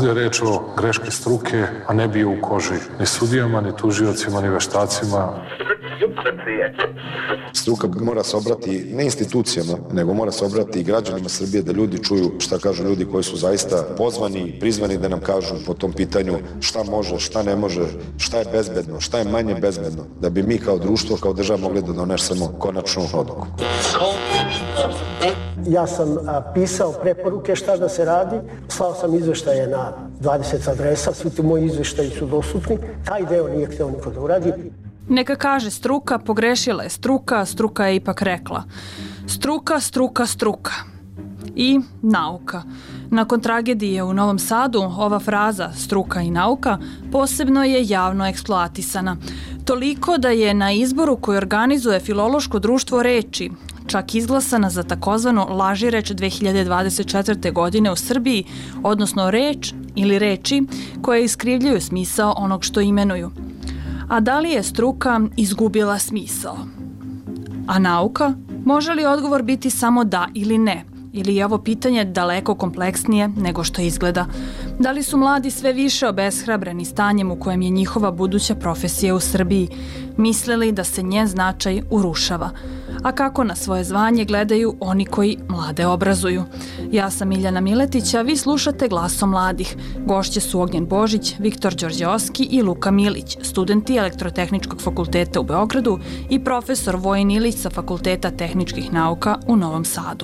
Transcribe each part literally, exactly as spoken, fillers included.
Ovdje je reč o greški struke, a ne bio u koži ni sudijama, ni tužiocima, ni veštacima. Struka mora se obrati ne institucijama, nego mora se obrati i građanima Srbije, da ljudi čuju šta kažu ljudi koji su zaista pozvani, prizvani da nam kažu po tom pitanju šta može, šta ne može, šta je bezbedno, šta je manje bezbedno, da bi mi kao društvo, kao država mogli da donesemo konačnu odluku. Ja sam a, pisao preporuke šta da se radi, slao sam izveštaje na dvadeset adresa, svi ti moji izveštaji su dostupni, taj deo nije hteo niko da uradi. Neka kaže struka, pogrešila je struka, struka je ipak rekla. Struka, struka, struka. I nauka. Nakon tragedije u Novom Sadu, ova fraza struka i nauka posebno je javno eksploatisana. Toliko da je na izboru koji organizuje Filološko društvo reči čak izglasana za takozvano lažireč dve hiljade dvadeset četvrte. godine u Srbiji, odnosno reč ili reči koje iskrivljuju smisao onog što imenuju. A da li je struka izgubila smisao? A nauka? Može li odgovor biti samo da ili ne? Ili je ovo pitanje daleko kompleksnije nego što izgleda? Da li su mladi sve više obeshrabreni stanjem u kojem je njihova buduća profesija u Srbiji, mislili da se njen značaj urušava? A kako na svoje zvanje gledaju oni koji mlade obrazuju? Ja sam Miljana Miletić, a vi slušate Glasom mladih. Gošće su Ognjen Božić, Viktor Đorđeovski i Luka Milić, studenti Elektrotehničkog fakulteta u Beogradu i profesor Vojin Ilić sa Fakulteta tehničkih nauka u Novom Sadu.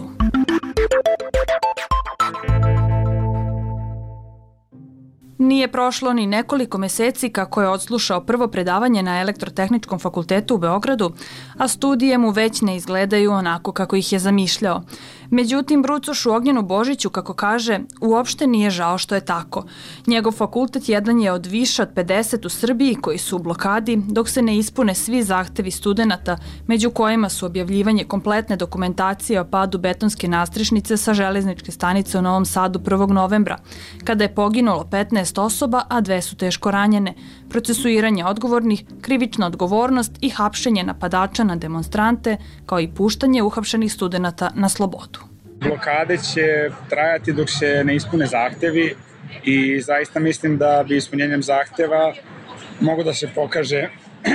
Nije prošlo ni nekoliko meseci kako je odslušao prvo predavanje na Elektrotehničkom fakultetu u Beogradu, a studije mu već ne izgledaju onako kako ih je zamišljao. Međutim, brucošu Ognjenu Božiću, kako kaže, uopšte nije žao što je tako. Njegov fakultet jedan je od više od pedeset u Srbiji koji su u blokadi dok se ne ispune svi zahtevi studenata, među kojima su objavljivanje kompletne dokumentacije o padu betonske nastrešnice sa železničke stanice u Novom Sadu prvog novembra, kada je poginulo petnaest osoba, a dve su teško ranjene, procesuiranje odgovornih, krivična odgovornost i hapšenje napadača na demonstrante, kao i puštanje uhapšenih studenata na slobodu. Blokade će trajati dok se ne ispune zahtevi i zaista mislim da bi ispunjenjem zahteva mogu da se pokaže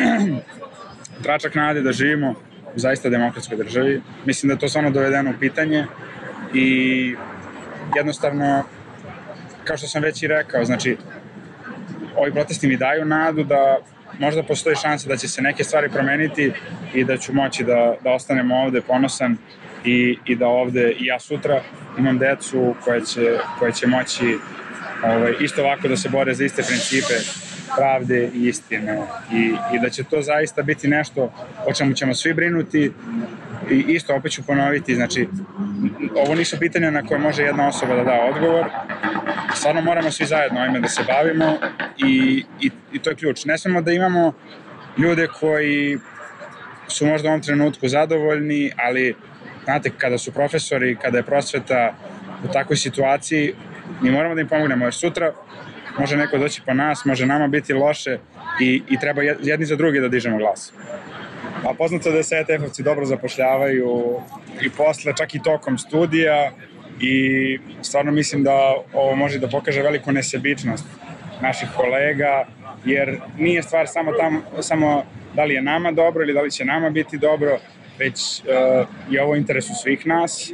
tračak nade da živimo u zaista demokratskoj državi. Mislim da je to samo dovedeno u pitanje i jednostavno, kao što sam već i rekao, znači, ovi protesti mi daju nadu da možda postoji šansa da će se neke stvari promeniti i da ću moći da, da ostanem ovde ponosan i, i da ovde i ja sutra imam decu koje će, koje će moći ovaj, isto ovako da se bore za iste principe pravde i istine i, i da će to zaista biti nešto o čemu ćemo svi brinuti i isto opet ću ponoviti, znači ovo nisu pitanja na koje može jedna osoba da da odgovor, stvarno moramo svi zajedno ovime da se bavimo i, i, i to je ključ. Ne smemo da imamo ljude koji su možda u ovom trenutku zadovoljni, ali znate, kada su profesori, kada je prosveta u takvoj situaciji, mi moramo da im pomognemo, jer sutra može neko doći po nas, može nama biti loše i, i treba jedni za drugi da dižemo glas. A poznato da se E T F-ovci dobro zapošljavaju i posle, čak i tokom studija i stvarno mislim da ovo može da pokaže veliku nesebičnost naših kolega, jer nije stvar samo, tam, samo da li je nama dobro ili da li će nama biti dobro, već uh, je ovo u interesu svih nas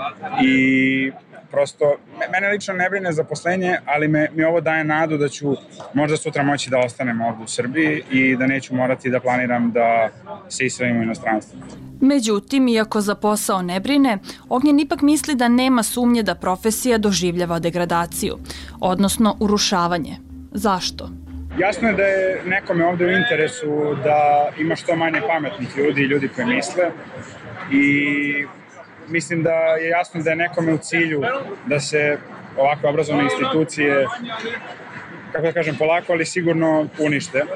i prosto, mene lično ne brine zaposlenje, ali me, mi ovo daje nadu da ću možda sutra moći da ostanem ovdje u Srbiji i da neću morati da planiram da se iselim u inostranstvo. Međutim, iako za posao ne brine, Ognjen ipak misli da nema sumnje da profesija doživljava degradaciju, odnosno urušavanje. Zašto? Jasno je da je nekome ovdje u interesu da ima što manje pametnih ljudi i ljudi koji misle i mislim da je jasno da je nekome u cilju da se ovakve obrazovne institucije, kako da kažem, polako, ali sigurno unište. E,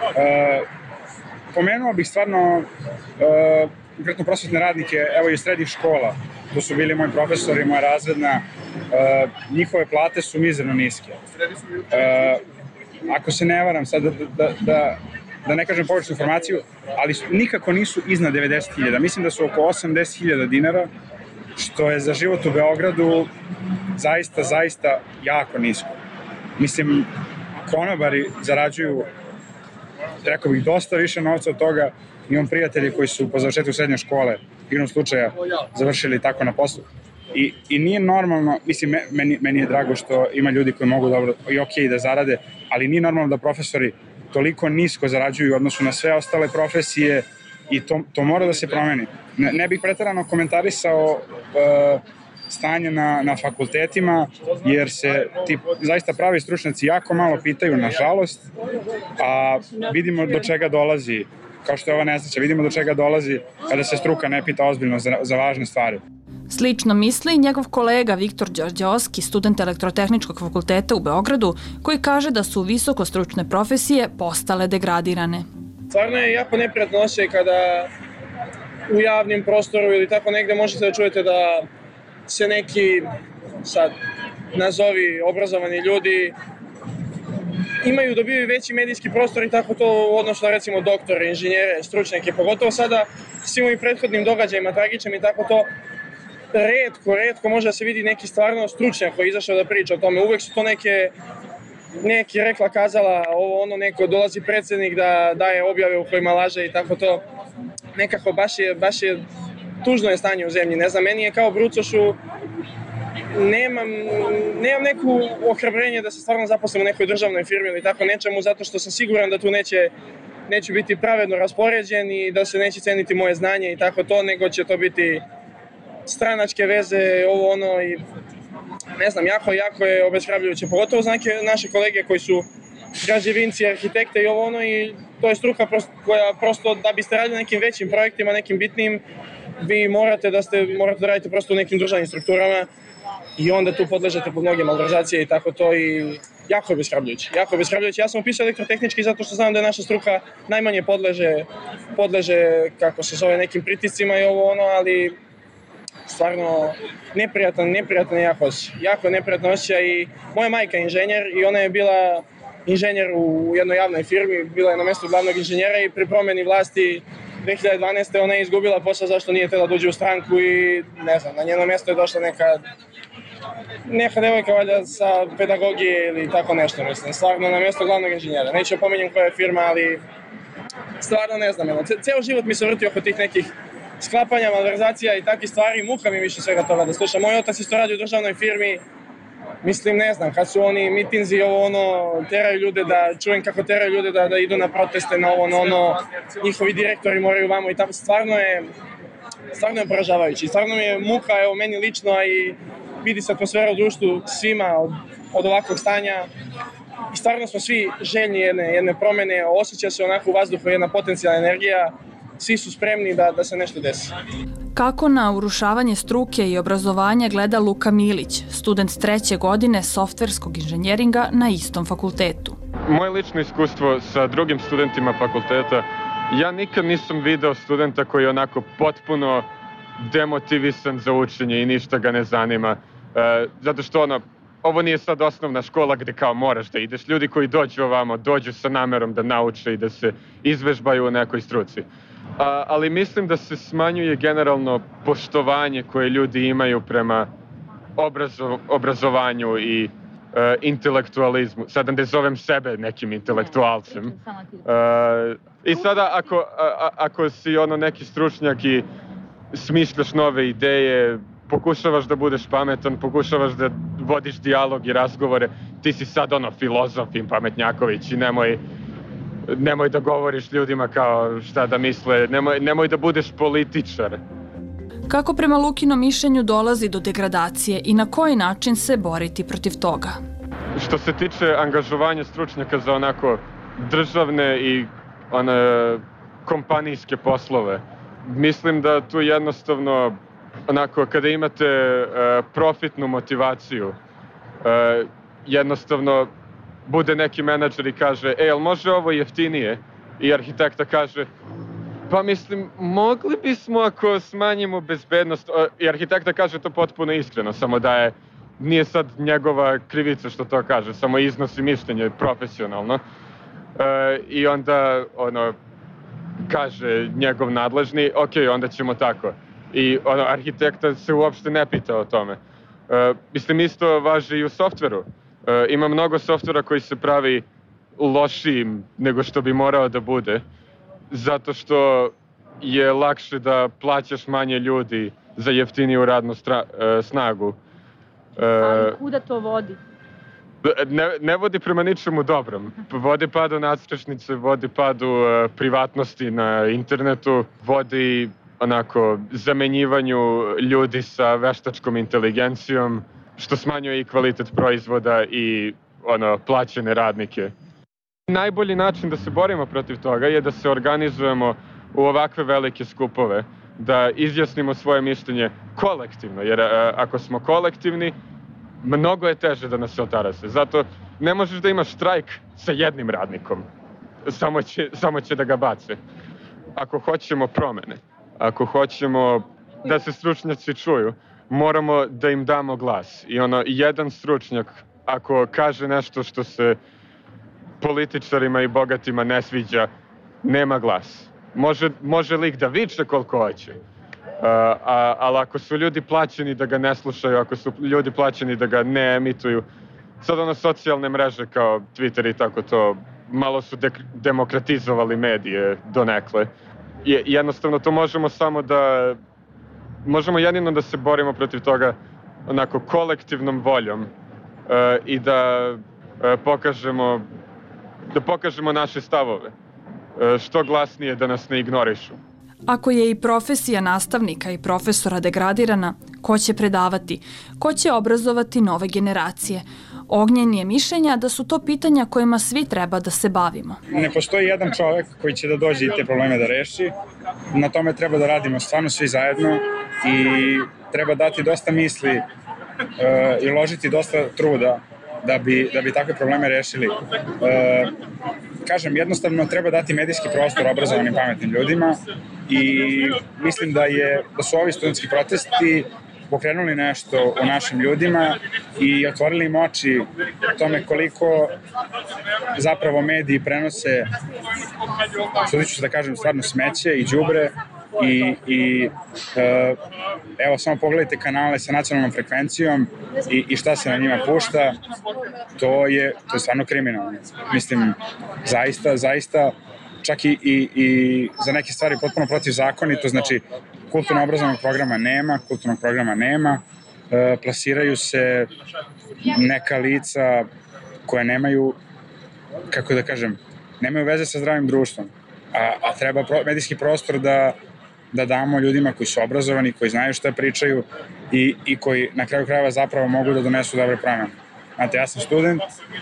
pomenuo bih stvarno e, konkretno prosvetne radnike, evo i srednjih škola, to su bili moji profesori, moja razredna, e, njihove plate su mizerno niske. E, ako se ne varam, sad da, da, da, da ne kažem pogrešnu informaciju, ali nikako nisu iznad devedeset hiljada. Mislim da su oko osamdeset hiljada dinara, što je za život u Beogradu zaista, zaista jako nisko. Mislim, konobari zarađuju, rekao bih, dosta više novca od toga. Imam prijatelji koji su po završetku srednje škole, igrom slučaja, završili tako na poslu. I, i nije normalno, mislim, meni, meni je drago što ima ljudi koji mogu dobro i okej da zarade, ali nije normalno da profesori toliko nisko zarađuju u odnosu na sve ostale profesije i to, to mora da se promeni. Ne, ne bih preterano komentarisao uh, stanje na, na fakultetima, jer se ti zaista pravi stručnjaci jako malo pitaju, nažalost, a vidimo do čega dolazi, kao što je ova nesreća, vidimo do čega dolazi kada se struka ne pita ozbiljno za, za važne stvari. Slično misli i njegov kolega Viktor Đorđeovski, student Elektrotehničkog fakulteta u Beogradu, koji kaže da su visokostručne profesije postale degradirane. Stvarno je jako neprijatno osjećaj kada u javnim prostoru ili tako negde možete da čujete da se neki, sad, nazovi obrazovani ljudi imaju, dobiju veći medijski prostor i tako to u odnosu na recimo doktore, inženjere, stručnjake, pogotovo sada s ovim prethodnim događajima, tragičnim i tako to, retko, retko može da se vidi neki stvarno stručnjak koji je izašao da priča o tome. Uvek su to neke, neki rekla, kazala, ovo ono, neko dolazi predsjednik da daje objave u kojima laže i tako to. Nekako baš je, baš je tužno je stanje u zemlji. Ne znam, meni je kao brucošu, nemam, nemam neku ohrabrenje da se stvarno zaposlim u nekoj državnoj firmi ili tako nečemu, zato što sam siguran da tu neće, neću biti pravedno raspoređen i da se neće ceniti moje znanje i tako to, nego će to biti stranačke veze, ovo ono i ne znam, jako, jako je obeshrabrujuće. Pogotovo za neke naše kolege koji su građevinci, arhitekte i ovo ono i to je struka prosto, koja prosto da biste radili nekim većim projektima, nekim bitnim, vi morate da ste, morate da radite prosto u nekim državnim strukturama i onda tu podležete pod mnoge malverzacije i tako to i jako je obeshrabrujuće. Jako je obeshrabrujuće. Ja sam upisao elektrotehnički zato što znam da je naša struka najmanje podleže, podleže kako se zove, nekim pritiscima i ovo ono, ali stvarno neprijatan, neprijatan jako osjećaj. Jako neprijatan osjećaj i moja majka je inženjer i ona je bila inženjer u jednoj javnoj firmi, bila je na mjestu glavnog inženjera i pri promjeni vlasti dve hiljade dvanaeste. ona je izgubila posao zašto nije htjela dođe u stranku i ne znam, na njeno mjesto je došla neka neka devojka valjda sa pedagogije ili tako nešto, mislim, stvarno na mjesto glavnog inženjera. Neću pominjem koja je firma, ali stvarno ne znam, ceo život mi se vrti oko tih nekih sklapanja, malverzacija i takvih stvari, muka mi više svega toga da slušam. Moj otac isto radi u državnoj firmi, mislim, ne znam, kad su oni mitinzi, ovo ono, teraju ljude da, čujem kako teraju ljude da, da idu na proteste, na ovo, na ono, njihovi direktori moraju vamo i tako, stvarno je, stvarno je poražavajući, stvarno mi je muka, evo, meni lično, a i vidi se atmosfera u društvu svima od, od ovakvog stanja i stvarno smo svi željni jedne, jedne promjene, osjeća se onako u vazduhu jedna potencijalna energija, svi su spremni da, da se nešto desi. Kako na urušavanje struke i obrazovanja gleda Luka Milić, student treće godine softverskog inženjeringa na istom fakultetu? Moje lično iskustvo sa drugim studentima fakulteta, ja nikad nisam video studenta koji je onako potpuno demotivisan za učenje i ništa ga ne zanima. E, zato što ono, ovo nije sad osnovna škola gde kao moraš da ideš. Ljudi koji dođu ovamo, dođu sa namerom da nauče i da se izvežbaju u nekoj struci. A, ali mislim da se smanjuje generalno poštovanje koje ljudi imaju prema obrazo, obrazovanju i e, intelektualizmu. Sada ne zovem sebe nekim intelektualcem. E, I sada ako, a, ako si ono neki stručnjak i smišljaš nove ideje, pokušavaš da budeš pametan, pokušavaš da vodiš dijalog i razgovore, ti si sad ono filozof i pametnjaković i nemoj Nemoj da govoriš ljudima kao šta da misle, nemoj, nemoj da budeš političar. Kako prema Lukinom mišljenju dolazi do degradacije i na koji način se boriti protiv toga? Što se tiče angažovanja stručnjaka za onako državne i one kompanijske poslove, mislim da tu jednostavno onako kada imate uh, profitnu motivaciju, uh, jednostavno bude neki menadžer i kaže, e, jel može ovo jeftinije? I arhitekta kaže, pa mislim, mogli bismo ako smanjimo bezbednost. I arhitekta kaže to potpuno iskreno, samo da je, nije sad njegova krivica što to kaže, samo iznosi mišljenje profesionalno. E, I onda, ono, kaže njegov nadležni, ok, onda ćemo tako. I ono, arhitekta se uopšte ne pita o tome. E, mislim, isto važi i u softveru. E, ima mnogo softvera koji se pravi lošijim nego što bi morao da bude, zato što je lakše da plaćaš manje ljudi za jeftiniju radnu stra, e, snagu. E, Ali kuda to vodi? Ne, ne vodi prema ničemu dobrom. Vodi padu nadstrešnice, vodi padu e, privatnosti na internetu, vodi onako zamenjivanju ljudi sa veštačkom inteligencijom, što smanjuje i kvalitet proizvoda i ono, plaćene radnike. Najbolji način da se borimo protiv toga je da se organizujemo u ovakve velike skupove, da izjasnimo svoje mišljenje kolektivno, jer a, ako smo kolektivni, mnogo je teže da nas se otarase. Zato ne možeš da imaš štrajk sa jednim radnikom, samo će, samo će da ga bace. Ako hoćemo promene, ako hoćemo da se stručnjaci čuju, moramo da im damo glas. I ono, jedan stručnjak, ako kaže nešto što se političarima i bogatima ne sviđa, nema glas. Može, može lik da viče koliko hoće, uh, a, ali ako su ljudi plaćeni da ga ne slušaju, ako su ljudi plaćeni da ga ne emituju, sad ono socijalne mreže kao Twitter i tako to, malo su de- demokratizovali medije donekle. I, jednostavno to možemo samo da, možemo jedino da se borimo protiv toga onako kolektivnom voljom uh, i da uh, pokažemo da pokažemo naše stavove, što glasnije da nas ne ignorišu. Ako je i profesija nastavnika i profesora degradirana, ko će predavati? Ko će obrazovati nove generacije? Ognjen je mišljenja da su to pitanja kojima svi treba da se bavimo. Ne postoji jedan čovek koji će da dođe i te probleme da reši. Na tome treba da radimo stvarno svi zajedno i treba dati dosta misli uh, i uložiti dosta truda da bi, da bi takve probleme rešili. Uh, kažem, jednostavno treba dati medijski prostor obrazovanim pametnim ljudima i mislim da, je, da su ovi studentski protesti pokrenuli nešto u našim ljudima i otvorili im oči tome koliko zapravo mediji prenose, sudit ću se da kažem, stvarno smeće i đubre i, i uh, evo samo pogledajte kanale sa nacionalnom frekvencijom i, i šta se na njima pušta, to je, to je stvarno kriminalno. Mislim, zaista, zaista čak i, i, i za neke stvari potpuno protivzakonito, znači kulturno-obrazovnog programa nema, kulturnog programa nema, e, plasiraju se neka lica koja nemaju, kako da kažem, nemaju veze sa zdravim društvom, a, a treba pro, medijski prostor da, da damo ljudima koji su obrazovani, koji znaju šta pričaju i, i koji na kraju krajeva zapravo mogu da donesu dobre promene. Znate, ja sam student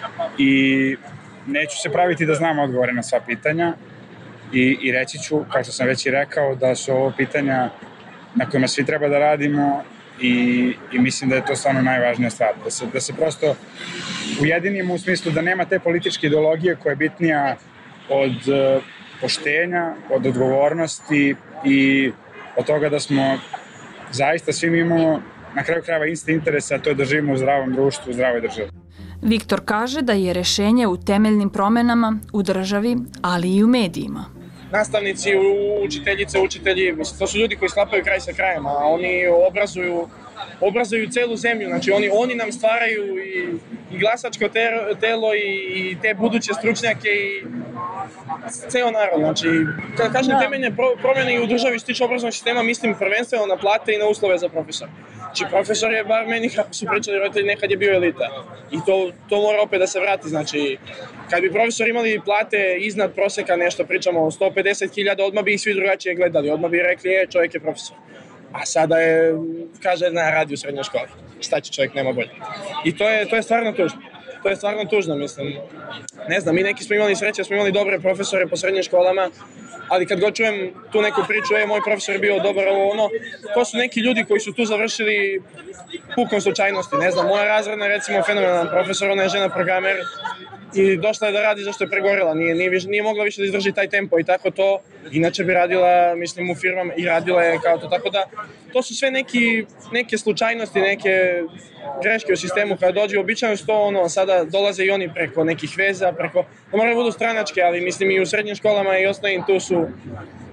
i neću se praviti da znam odgovore na sva pitanja, I, i reći ću, kao što sam već i rekao, da su ovo pitanja na kojima svi treba da radimo i, i mislim da je to stvarno najvažnija stvar. Da se, da se prosto ujedinimo u smislu da nema te političke ideologije koja je bitnija od uh, poštenja, od odgovornosti i od toga da smo zaista svi imamo na kraju krajeva isti interes, a to je da živimo u zdravom društvu, u zdravoj državi. Viktor kaže da je rešenje u temeljnim promenama u državi, ali i u medijima. Nastavnici, učiteljice, učitelji, mislim, to su ljudi koji sklapaju kraj sa krajem, a oni obrazuju, obrazuju celu zemlju, znači oni, oni nam stvaraju i, i glasačko telo i, i te buduće stručnjake i ceo narod, znači kada kažem temeljne pro, promjene i u državi što tiče obrazovnog sistema, mislim prvenstveno na plate i na uslove za profesor. Znači profesor je, bar meni kako su pričali roditelji, nekad je bio elita i to, to mora opet da se vrati, znači kad bi profesori imali plate iznad proseka, nešto pričamo o sto pedeset hiljada, odmah bi ih svi drugačije gledali, odmah bi rekli, je, čovjek je profesor. A sada je, kaže, na radi u srednjoj školi. Šta će čovjek, nema bolje. I to je, to je stvarno tužno. To je stvarno tužno, mislim. Ne znam, mi neki smo imali sreće, smo imali dobre profesore po srednjim školama, ali kad god čujem tu neku priču, je, moj profesor je bio dobar, ovo ono, to su neki ljudi koji su tu završili pukom slučajnosti. Ne znam, moja razredna, recimo, fenomenalan profesor, ona je žena programer i došla je da radi zašto je pregorela, nije, nije, nije mogla više da izdrži taj tempo i tako to, inače bi radila, mislim, u firmama i radila je kao to, tako da to su sve neki, neke slučajnosti, neke greške u sistemu kada dođe, običajno su to ono, sada dolaze i oni preko nekih veza, preko, ne moraju budu stranačke, ali mislim i u srednjim školama i osnovnim tu su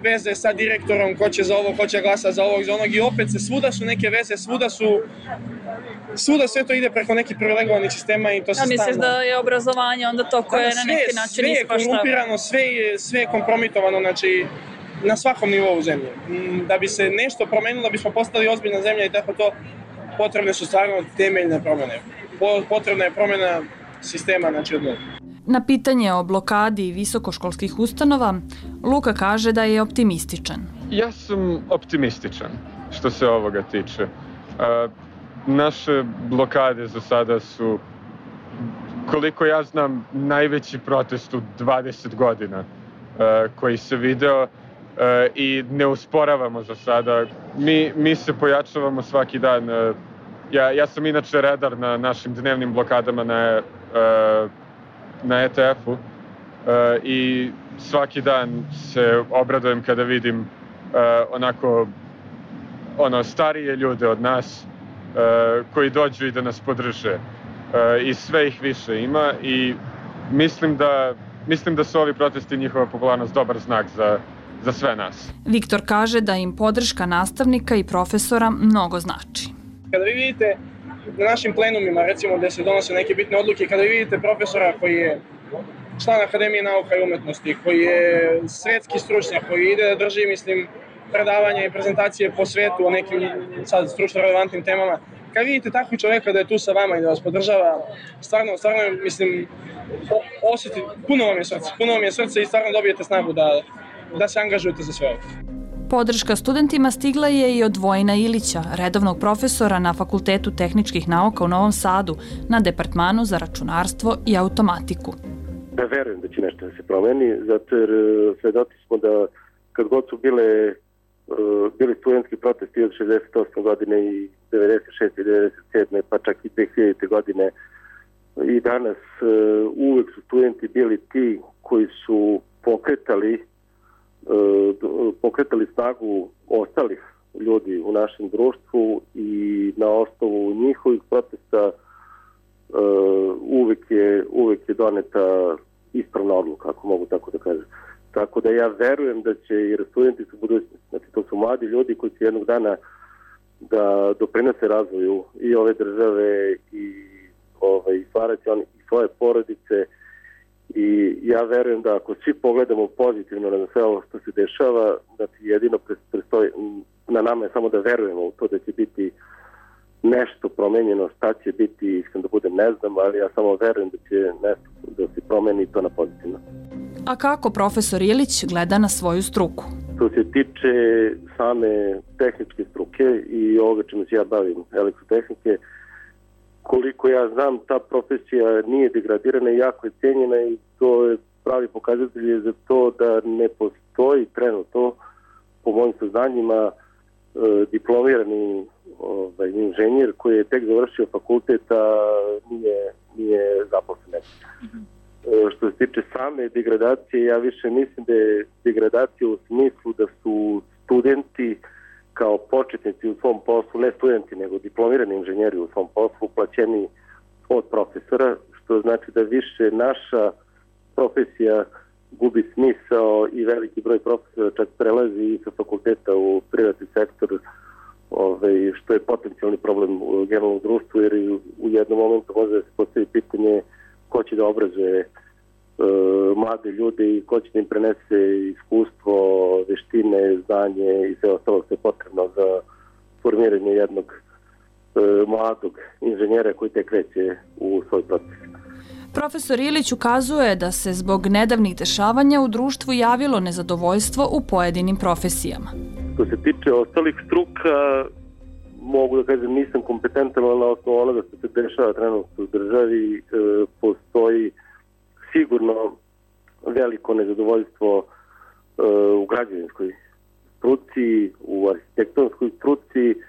veze sa direktorom, ko će za ovo, ko će glasa za ovog, za onog i opet se svuda su neke veze, svuda su svuda sve to ide preko nekih privilegovanih sistema i to se stalno. Ja misliš da je obrazovanje onda to koje na neki način ispaštava? Sve je korumpirano, sve je, sve je kompromitovano, znači na svakom nivou zemlje. Da bi se nešto promenilo, da bismo postali ozbiljna zemlja i tako to, potrebne su stvarno temeljne promene. Potrebna je promena sistema, znači odmah. Na pitanje o blokadi visokoškolskih ustanova, Luka kaže da je optimističan. Ja sam optimističan što se ovoga tiče. Naše blokade za sada su, koliko ja znam, najveći protest u dvadeset godina koji se video i ne usporavamo za sada. Mi, mi se pojačavamo svaki dan. Ja, ja sam inače redar na našim dnevnim blokadama na, na E T F-u i svaki dan se obradujem kada vidim onako ono, starije ljude od nas koji dođu i da nas podrže. I sve ih više ima i mislim da, mislim da su ovi protesti i njihova popularnost dobar znak za, za sve nas. Viktor kaže da im podrška nastavnika i profesora mnogo znači. Kada vi vidite na našim plenumima, recimo gde se donose neke bitne odluke, kada vi vidite profesora koji je član Akademije nauka i umetnosti, koji je svetski stručnjak, koji ide da drži, mislim, predavanja i prezentacije po svetu o nekim sad stručno relevantnim temama, kad vidite takvog čoveka da je tu sa vama i da vas podržava, stvarno, stvarno, mislim, osjeti, puno vam je srce, puno vam je srce i stvarno dobijete snagu da, da se angažujete za sve ovo. Podrška studentima stigla je i od Vojina Ilića, redovnog profesora na Fakultetu tehničkih nauka u Novom Sadu, na Departmanu za računarstvo i automatiku. Da verujem da će nešto da se promeni, zato jer svedoci smo da kad god su bile, bili studentski protesti od šezdeset osme godine i devedeset šeste i devedeset sedme pa čak i dve hiljadite godine i danas uvek su studenti bili ti koji su pokretali pokretali snagu ostalih ljudi u našem društvu i na osnovu njihovih protesta uvek je, uvek je doneta ispravna odluka, ako mogu tako da kažem. Tako da ja verujem da će, jer studenti su budućnosti, znači to su mladi ljudi koji će jednog dana da doprinose razvoju i ove države i ovaj, stvarati oni i svoje porodice. I ja verujem da ako svi pogledamo pozitivno na sve ovo što se dešava, da ti jedino prestoji, na nama je samo da verujemo u to da će biti nešto promenjeno, šta će biti, iskreno da budem ne znam, ali ja samo verujem da će nešto da se promeni to na pozitivno. A kako profesor Ilić gleda na svoju struku? Što se tiče same tehničke struke i ovoga čemu se ja bavim, elektrotehnike, koliko ja znam, ta profesija nije degradirana i jako je cijenjena i to je pravi pokazatelj za to da ne postoji trenutno, po mojim saznanjima, diplomirani ovaj, inženjer koji je tek završio fakulteta nije, nije zaposlen. Mm-hmm. Što se tiče same degradacije, ja više mislim da je degradacija u smislu da su studenti kao početnici u svom poslu, ne studenti, nego diplomirani inženjeri u svom poslu, plaćeni od profesora, što znači da više naša profesija gubi smisao i veliki broj profesora čak prelazi sa fakulteta u privatni sektor, ovaj, što je potencijalni problem u generalnom društvu, jer u jednom momentu može da se postavi pitanje ko će da obrazuje e, mlade ljude i ko će da im prenese iskustvo, veštine, znanje i sve ostalo što je potrebno za formiranje jednog e, mladog inženjera koji tek kreće u svoj proces. Profesor Ilić ukazuje da se zbog nedavnih dešavanja u društvu javilo nezadovoljstvo u pojedinim profesijama. Što se tiče ostalih struka, mogu da kažem nisam kompetentan, ali na osnovu onoga što se dešava trenutno u državi, e, postoji sigurno veliko nezadovoljstvo e, u građevinskoj struci, u arhitektonskoj struci, e,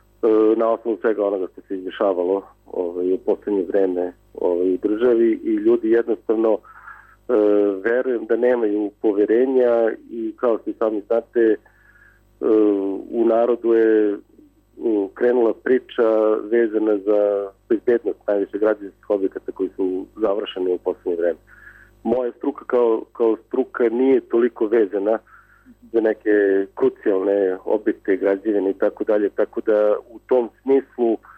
na osnovu svega onoga što se izdešavalo ovaj, u poslednje vreme ovaj, u državi i ljudi jednostavno e, verujem da nemaju poverenja i kao što i sami znate, e, u narodu je krenula priča vezana za bezbednost najviše građevinskih objekata koji su završeni u poslednje vreme. Moja struka kao, kao struka nije toliko vezana za neke krucijalne objekte, građevine i tako dalje, tako da u tom smislu e,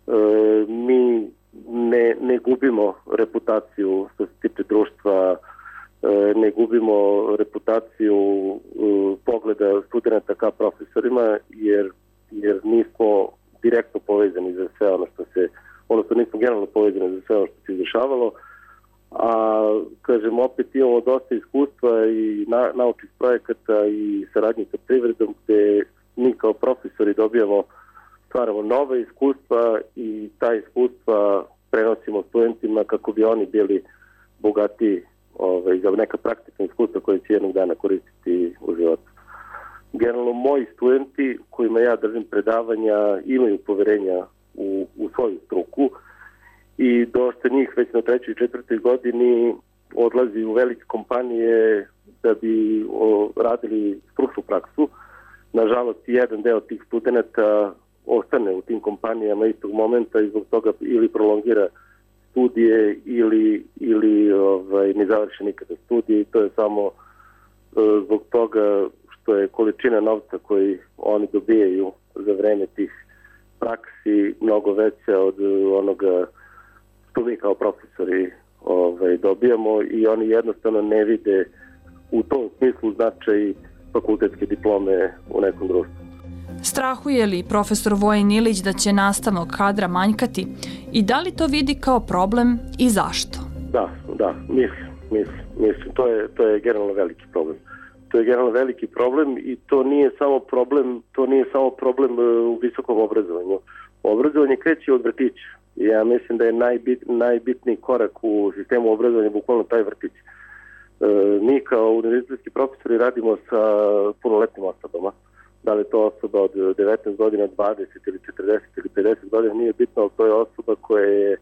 mi ne, ne gubimo reputaciju što se tiče društva, e, ne gubimo reputaciju e, pogleda studenta ka profesorima, jer, jer nismo direktno povezani za sve ono što se, odnosno nismo generalno povezani za sve ono što se izvršavalo, a kažem opet imamo dosta iskustva i na, naučnih projekata i saradnje sa privredom gde mi kao profesori dobijamo, stvaramo nove iskustva i ta iskustva prenosimo studentima kako bi oni bili bogati ovaj, za neka praktična iskustva koje će jednog dana koristiti u životu. Generalno moji studenti kojima ja držim predavanja imaju poverenja u, u svoju struku i dosta njih već na trećoj i četvrtoj godini odlazi u velike kompanije da bi o, radili stručnu praksu. Nažalost, jedan deo tih studenta ostane u tim kompanijama istog momenta i zbog toga ili prolongira studije ili, ili ovaj, ne završi nikada studije i to je samo e, zbog toga što je količina novca koji oni dobijaju za vreme tih praksi mnogo veća od onoga što mi kao profesori ovaj, dobijamo i oni jednostavno ne vide u tom smislu značaj fakultetske diplome u nekom društvu. Strahuje li profesor Vojin Ilić da će nastavnog kadra manjkati i da li to vidi kao problem i zašto? Da, da, mislim, mislim, mislim. To je, to je generalno veliki problem. To je generalno veliki problem i to nije samo problem, to nije samo problem u visokom obrazovanju. Obrazovanje kreće od vrtića. Ja mislim da je najbit, najbitniji korak u sistemu obrazovanja bukvalno taj vrtić. E, mi kao univerzitetski profesori radimo sa punoletnim osobama. Da li je to osoba od devetnaest godina, dvadeset ili četrdeset ili pedeset godina, nije bitno, ali to je osoba koja je, e,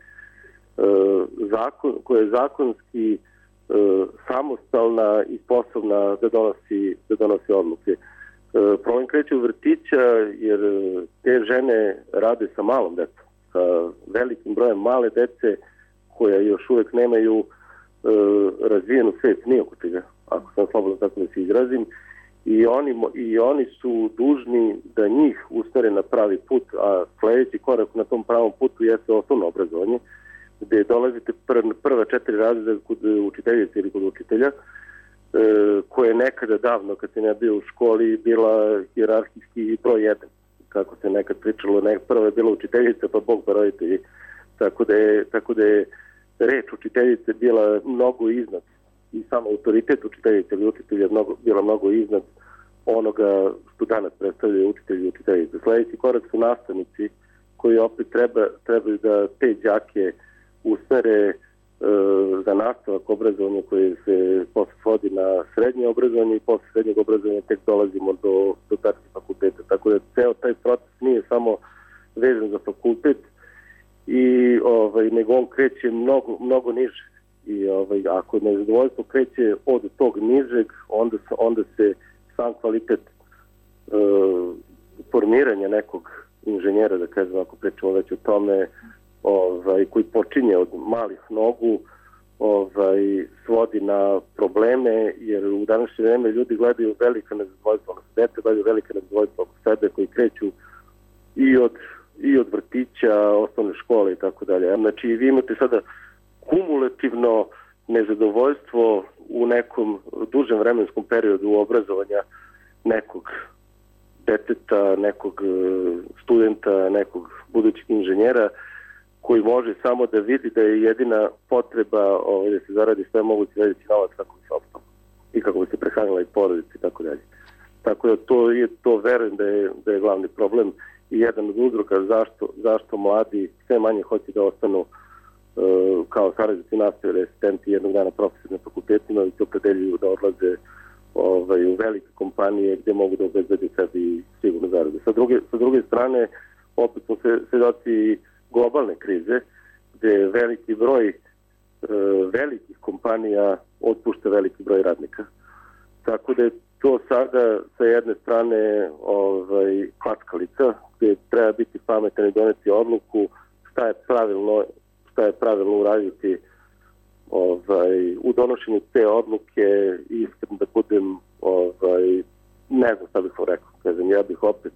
zakon, koja je zakonski e, samostalna i sposobna da donosi, da donosi odluke. E, problem kreće u vrtića jer te žene rade sa malom decom, sa velikim brojem male dece koja još uvek nemaju e, razvijenu svest ni oko čega, ako sam slobodno tako da se izrazim. I oni, I oni su dužni da njih usmere na pravi put, a sledeći korak na tom pravom putu jeste osnovno obrazovanje, gde dolazite pr, prva četiri razreda kod učiteljice ili kod učitelja, e, koje je nekada davno, kad se ne bio u školi, bila hijerarhijski broj jedan. Kako se nekad pričalo, nek, prvo je bila učiteljica, pa Bog pa roditelji. Tako da je, tako da je reč učiteljice bila mnogo iznad i samo autoritet učiteljice ili učitelja je mnogo, bila mnogo iznad onoga što danas predstavljaju učitelji i učiteljice. Sledeći korak su nastavnici koji opet treba, trebaju da te đake usmere e, za nastavak obrazovanja koje se posle svodi na srednje obrazovanje i posle srednjeg obrazovanja tek dolazimo do, do takvih fakulteta. Tako da ceo taj proces nije samo vezan za fakultet i ovaj, nego on kreće mnogo, mnogo niže. I ovaj, ako nezadovoljstvo kreće od tog nižeg, onda, onda se sam kvalitet e, formiranja nekog inženjera, da kažem, ako pričamo već o tome, ovaj, koji počinje od malih nogu, ovaj, svodi na probleme, jer u današnje vreme ljudi gledaju velika nezadovoljstva na dete, gledaju velika nezadovoljstva oko sebe koji kreću i od, i od vrtića, osnovne škole i tako dalje. Znači, vi imate sada kumulativno nezadovoljstvo u nekom dužem vremenskom periodu obrazovanja nekog deteta, nekog studenta, nekog budućeg inženjera koji može samo da vidi da je jedina potreba ovaj, da se zaradi sve moguće veći novac kako bi se opstalo i kako bi se prehranila i porodica i tako dalje. Tako da to je, to verujem da je, da je glavni problem i jedan od uzroka zašto, zašto mladi sve manje hoće da ostanu uh, kao saradnici nastave, asistenti jednog dana profesori na fakultetima i to predeljuju da odlaze ovaj, u velike kompanije gde mogu da obezbede sebi sigurno zarade. Sa druge, sa druge strane, opet smo se svedoci globalne krize, gde veliki broj uh, velikih kompanija otpušta veliki broj radnika. Tako da je to sada sa jedne strane ovaj, klackalica, gde treba biti pametan i doneti odluku šta je pravilno, šta je pravilno uraditi ovaj, u donošenju te odluke i iskreno da budem ovaj, ne znam šta bih vam rekao. Kažem, ja bih opet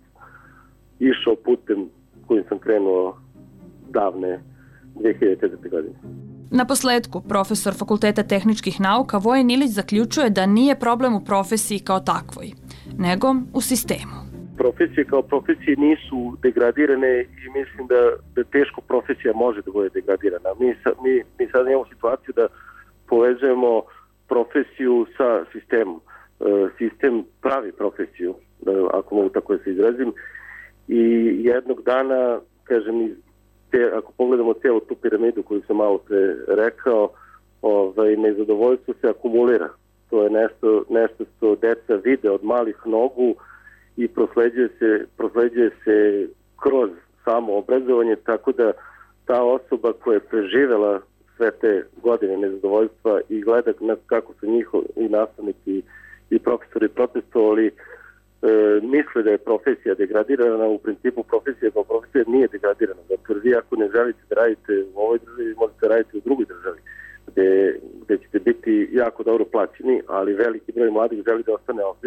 išao putem kojim sam krenuo davne dve hiljade četvrte. godine. Na posledku, profesor Fakulteta tehničkih nauka Vojen Ilić zaključuje da nije problem u profesiji kao takvoj, nego u sistemu. Profesije kao profesije nisu degradirane i mislim da, da teško profesija može da bude degradirana. Mi, sa, mi, mi sad imamo situaciju da povezujemo profesiju sa sistemom. E, sistem pravi profesiju, ako mogu tako da se izrazim, i jednog dana, kažem, te, ako pogledamo cijelu tu piramidu koju sam malo pre rekao, ovaj, nezadovoljstvo se akumulira. To je nešto, nešto što deca vide od malih nogu i prosleđuje se, prosleđuje se kroz samo obrazovanje, tako da ta osoba koja je preživela sve te godine nezadovoljstva i gleda kako su njihovi i nastavnici i profesori protestovali, e, misle da je profesija degradirana. U principu profesija kao profesija nije degradirana. Zato vi ako ne želite da radite u ovoj državi, možete raditi u drugoj državi, gde, gde ćete biti jako dobro plaćeni, ali veliki broj mladih želi da ostane ovdje.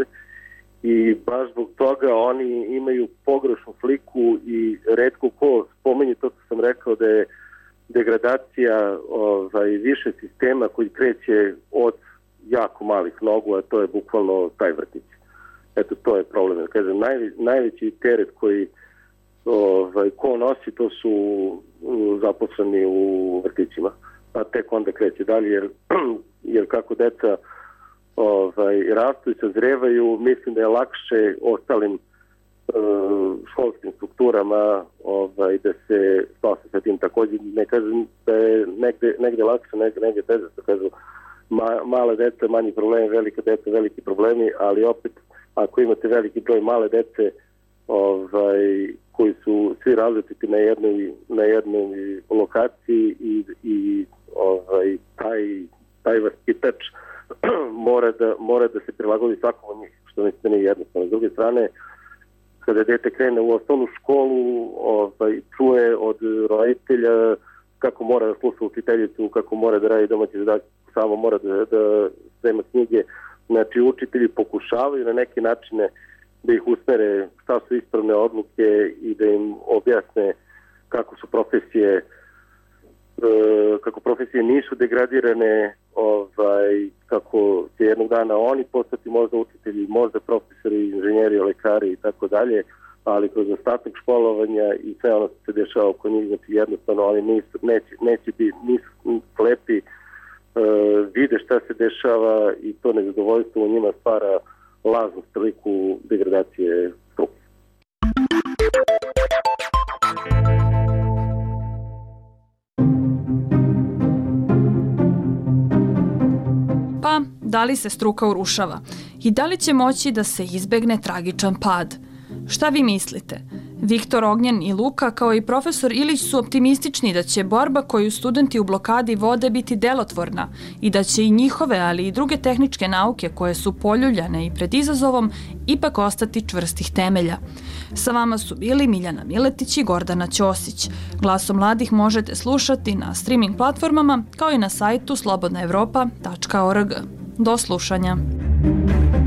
I baš zbog toga oni imaju pogrešnu sliku i retko ko spomenje to što sam rekao da je degradacija ovaj, više sistema koji kreće od jako malih nogu, a to je bukvalno taj vrtić. Eto, to je problem. Kažem, najve, najveći teret koji ovaj, ko nosi, to su zaposleni u vrtićima. A tek onda kreće dalje, jer, jer kako deca ovaj, rastu i sazrevaju, mislim da je lakše ostalim uh, školskim strukturama ovaj, da se spase sa tim. Također ne kažem da je negde, negde lakše, negde, negde teže, što kažu ma, male dece, manji problemi, velika deca, veliki problemi, ali opet ako imate veliki broj male dece ovaj, koji su svi različiti na jednoj, na jednoj lokaciji i, i ovaj, taj, taj vaspitač mora da, mora da se prilagodi svakom od njih, što mislim da nije jednostavno. S druge strane, kada dete krene u osnovnu školu, ovaj, čuje od roditelja kako mora da sluša učiteljicu, kako mora da radi domaći zadatak, samo mora da, da sprema knjige. Znači, učitelji pokušavaju na neke načine da ih usmere šta su ispravne odluke i da im objasne kako su profesije kako profesije nisu degradirane, ovaj, kako će jednog dana oni postati možda učitelji, možda profesori, inženjeri, lekari i tako dalje, ali kroz ostatak školovanja i sve ono što se dešava oko njih, znači jednostavno oni nisu, neće, neće biti, nisu slepi, uh, vide šta se dešava i to nezadovoljstvo u njima stvara lažnu sliku degradacije struke. Pa, da li se struka urušava i da li će moći da se izbegne tragičan pad? Šta vi mislite? Viktor Ognjen i Luka, kao i profesor Ilić, su optimistični da će borba koju studenti u blokadi vode biti delotvorna i da će i njihove, ali i druge tehničke nauke koje su poljuljane i pred izazovom ipak ostati čvrstih temelja. Sa vama su bili Miljana Miletić i Gordana Ćosić. Glaso mladih možete slušati na streaming platformama kao i na sajtu slobodna evropa tačka org. Do slušanja.